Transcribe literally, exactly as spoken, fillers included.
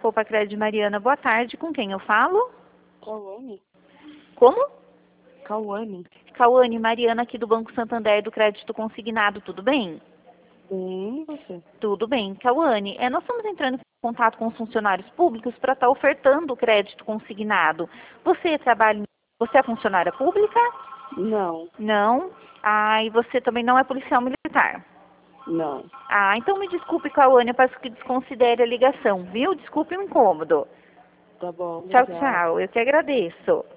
Copa Crédito Mariana, boa tarde. Com quem eu falo? Cauane. Como? Cauane. Cauane, Mariana aqui do Banco Santander do Crédito Consignado, tudo bem? Bem, e você? Tudo bem. Cauane, é, nós estamos entrando em contato com os funcionários públicos para estar ofertando o crédito consignado. Você trabalha, você é funcionária pública? Não, Não. Ah, e você também não é policial militar? não. Ah, então me desculpe, Cauane, eu peço que desconsidere a ligação, viu? Desculpe o incômodo. Tá bom, Tchau, obrigada. tchau. Eu que agradeço.